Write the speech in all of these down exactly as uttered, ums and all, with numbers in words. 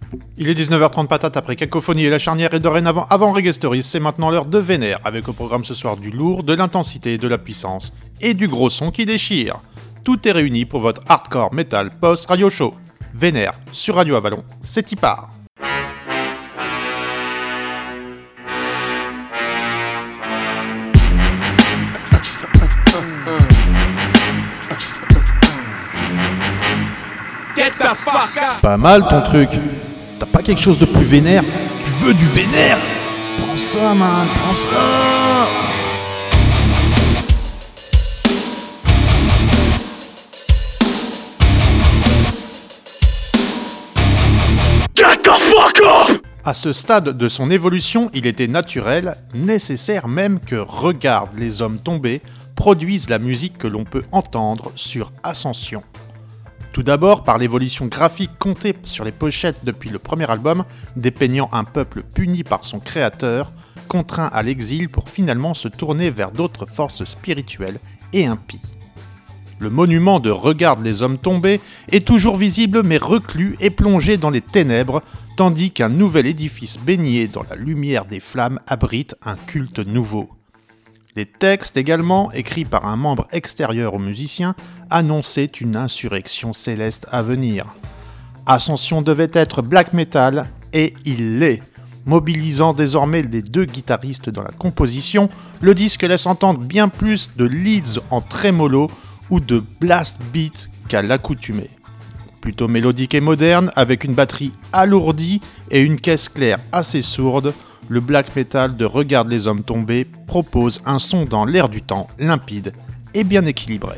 Il est dix-neuf heures trente patate après Cacophonie et la charnière est dorénavant avant Reggae Stories, c'est maintenant l'heure de Vénère, avec au programme ce soir du lourd, de l'intensité, de la puissance et du gros son qui déchire. Tout est réuni pour votre hardcore metal post-radio show. Vénère, sur Radio Avalon, c'est y part. Get the fuck up. Pas mal ton truc. T'as pas quelque chose de plus vénère? Tu veux du vénère? Prends ça, man, prends ça. Get the fuck up. À ce stade de son évolution, il était naturel, nécessaire même que Regarde les hommes tombés produisent la musique que l'on peut entendre sur Ascension. Tout d'abord par l'évolution graphique comptée sur les pochettes depuis le premier album, dépeignant un peuple puni par son créateur, contraint à l'exil pour finalement se tourner vers d'autres forces spirituelles et impies. Le monument de Regarde les hommes tombés est toujours visible mais reclus et plongé dans les ténèbres, tandis qu'un nouvel édifice baigné dans la lumière des flammes abrite un culte nouveau. Les textes également, écrits par un membre extérieur aux musiciens, annonçaient une insurrection céleste à venir. Ascension devait être black metal, et il l'est. Mobilisant désormais les deux guitaristes dans la composition, le disque laisse entendre bien plus de leads en trémolo ou de blast beat qu'à l'accoutumée. Plutôt mélodique et moderne, avec une batterie alourdie et une caisse claire assez sourde, le black metal de Regarde les hommes tombés propose un son dans l'air du temps, limpide et bien équilibré.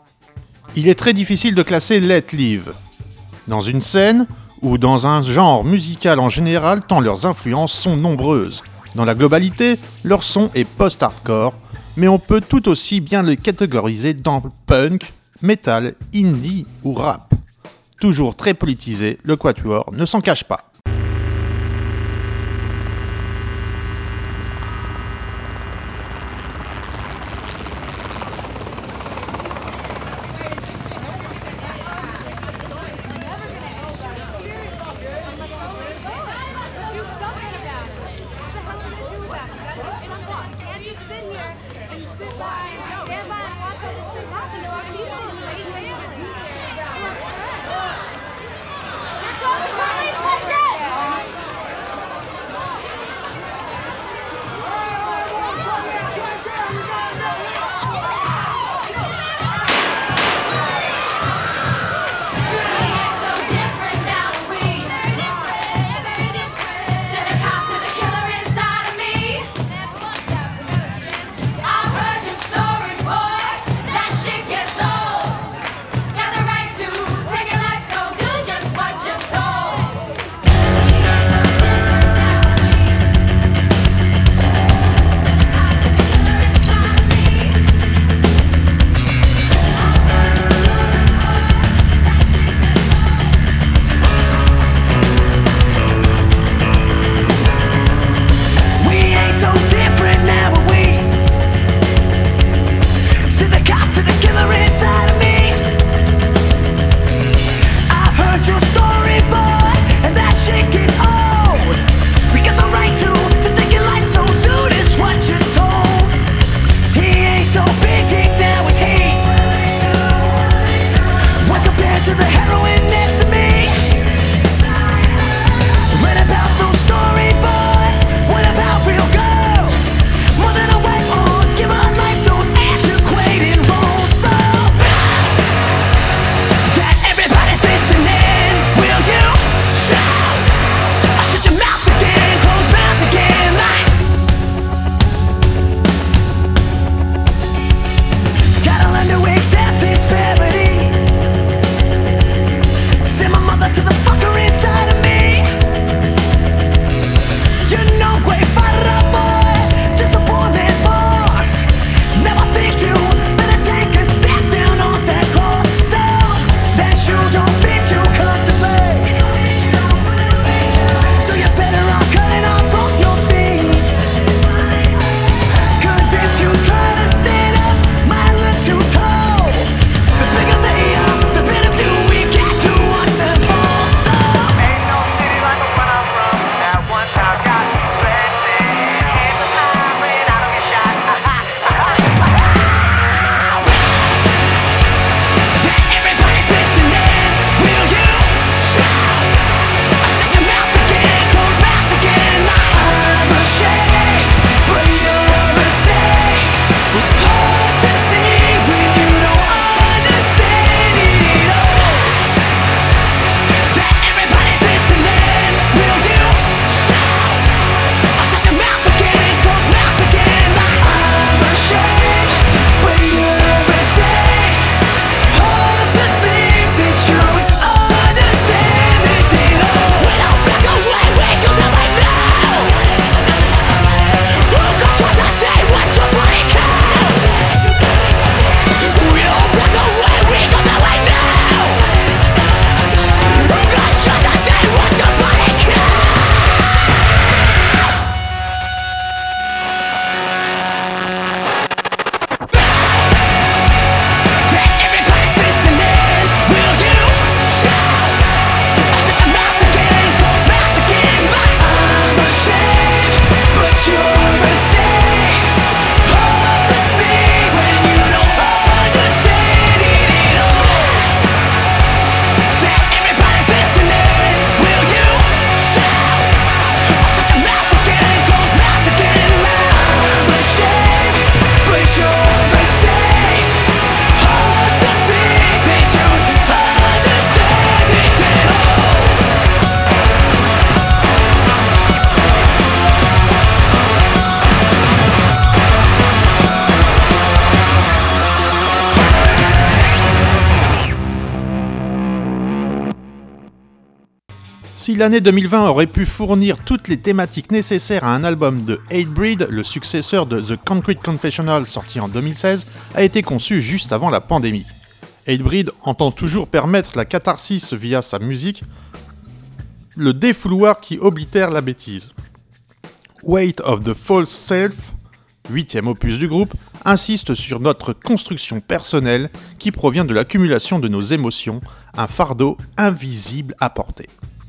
Il est très difficile de classer Let Live dans une scène ou dans un genre musical en général tant leurs influences sont nombreuses. Dans la globalité, leur son est post-hardcore, mais on peut tout aussi bien les catégoriser dans punk, metal, indie ou rap. Toujours très politisé, le Quatuor ne s'en cache pas. Watch it! Si l'année deux mille vingt aurait pu fournir toutes les thématiques nécessaires à un album de Hatebreed, le successeur de The Concrete Confessional sorti en deux mille seize a été conçu juste avant la pandémie. Hatebreed entend toujours permettre la catharsis via sa musique, le défouloir qui oblitère la bêtise. Weight of the False Self, huitième opus du groupe, insiste sur notre construction personnelle qui provient de l'accumulation de nos émotions, un fardeau invisible à porter.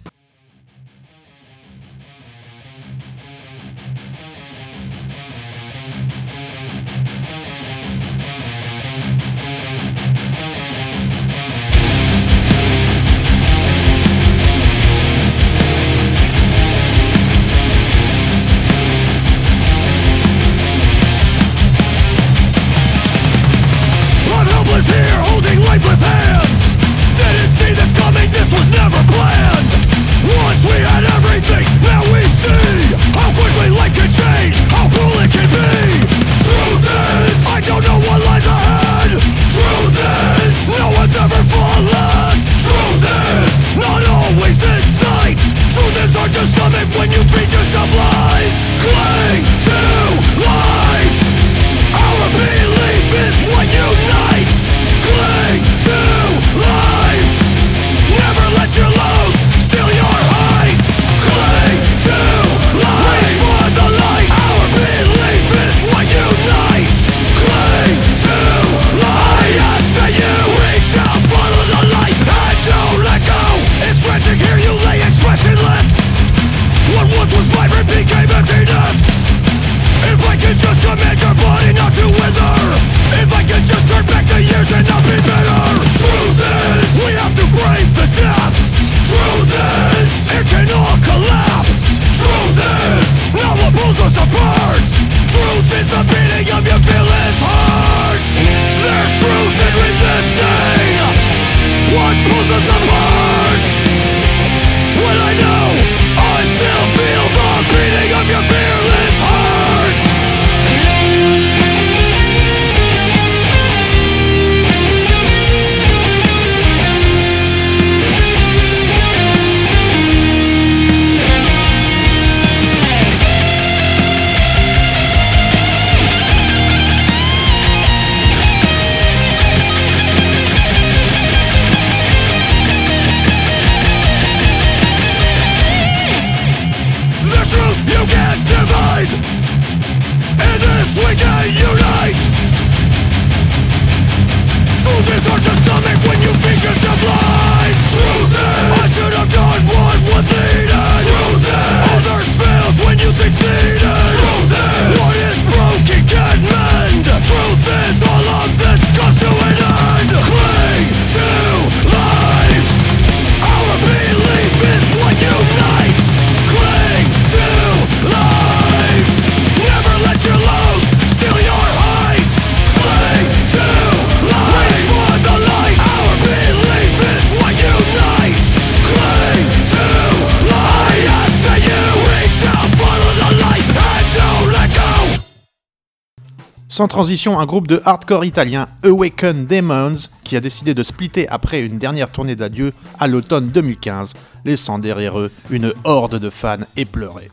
Sans transition, un groupe de hardcore italien, Awaken Demons, qui a décidé de splitter après une dernière tournée d'adieu à l'automne deux mille quinze, laissant derrière eux une horde de fans éplorés.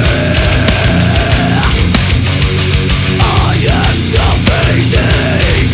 I am the fading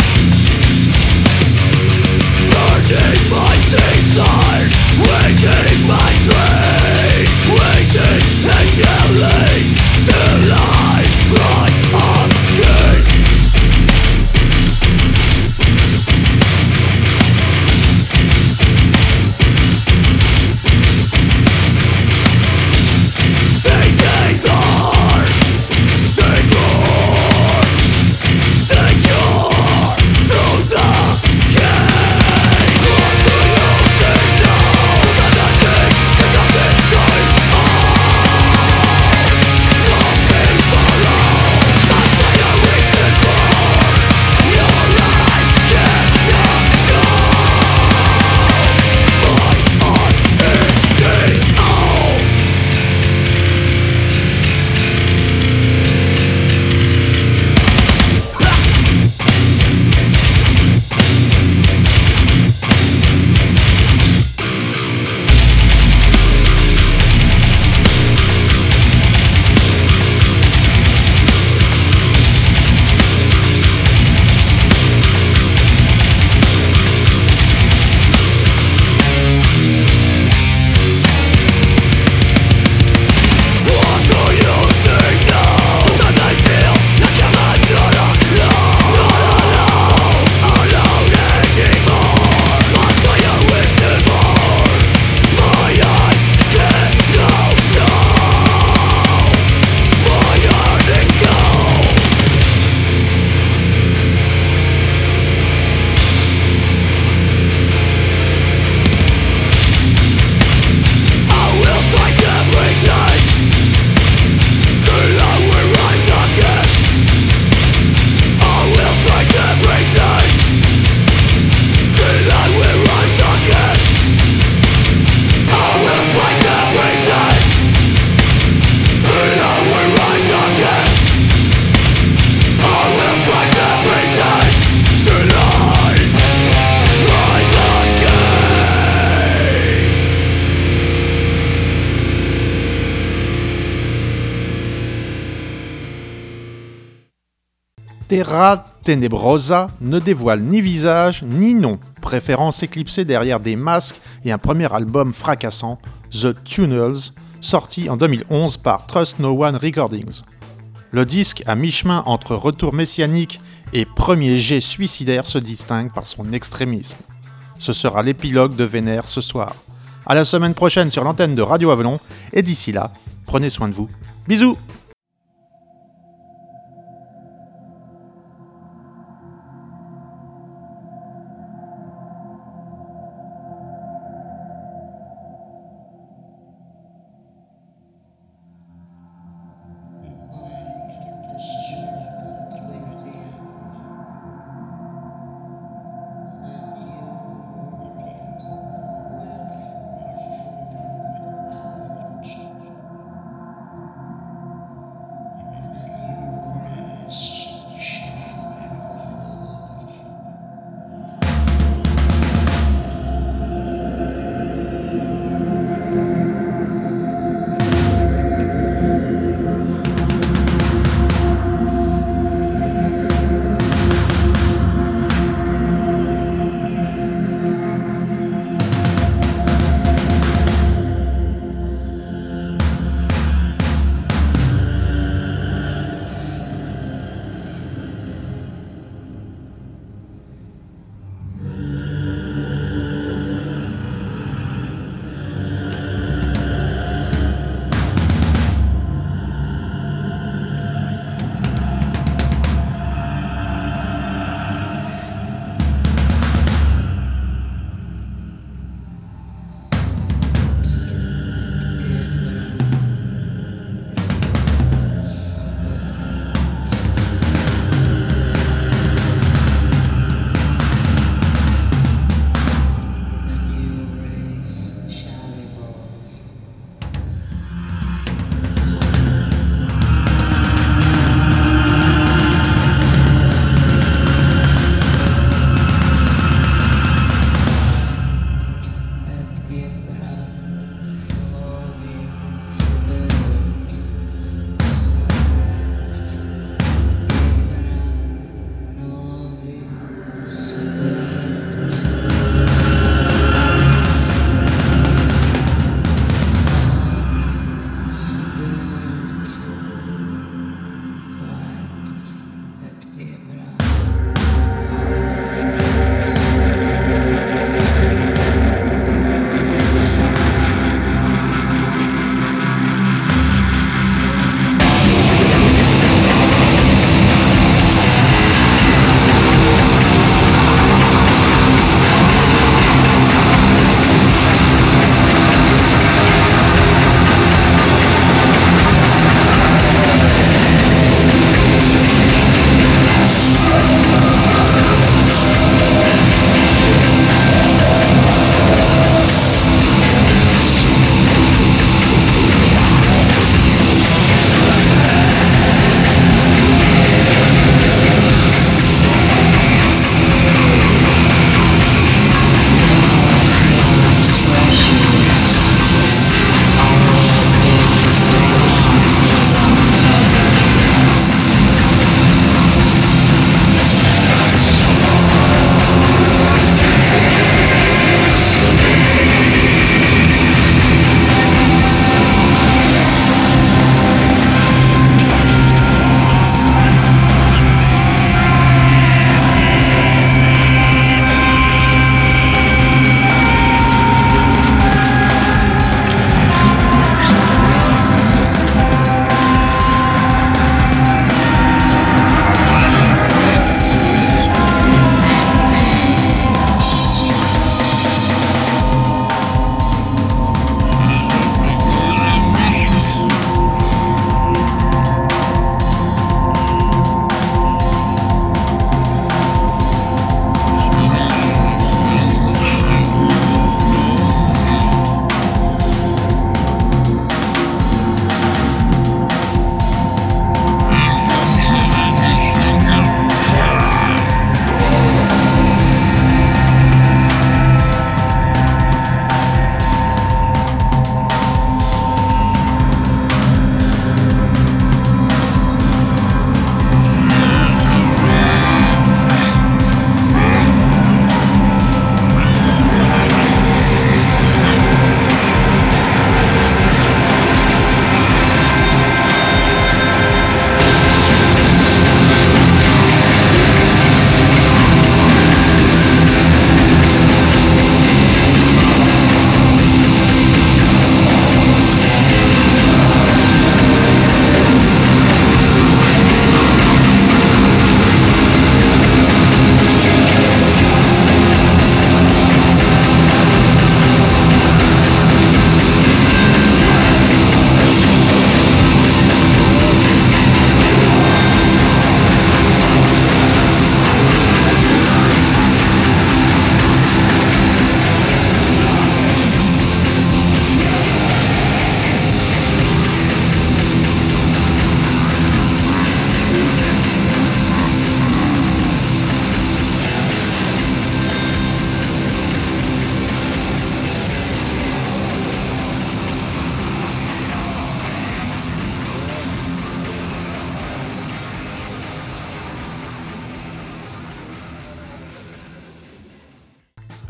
Terra Tenebrosa ne dévoile ni visage ni nom, préférant s'éclipser derrière des masques et un premier album fracassant, The Tunnels, sorti en deux mille onze par Trust No One Recordings. Le disque, à mi-chemin entre retour messianique et premier jet suicidaire, se distingue par son extrémisme. Ce sera l'épilogue de Vénère ce soir. À la semaine prochaine sur l'antenne de Radio Avalon, et d'ici là, prenez soin de vous. Bisous!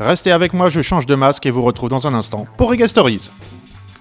Restez avec moi, je change de masque et vous retrouve dans un instant pour Reggae Stories.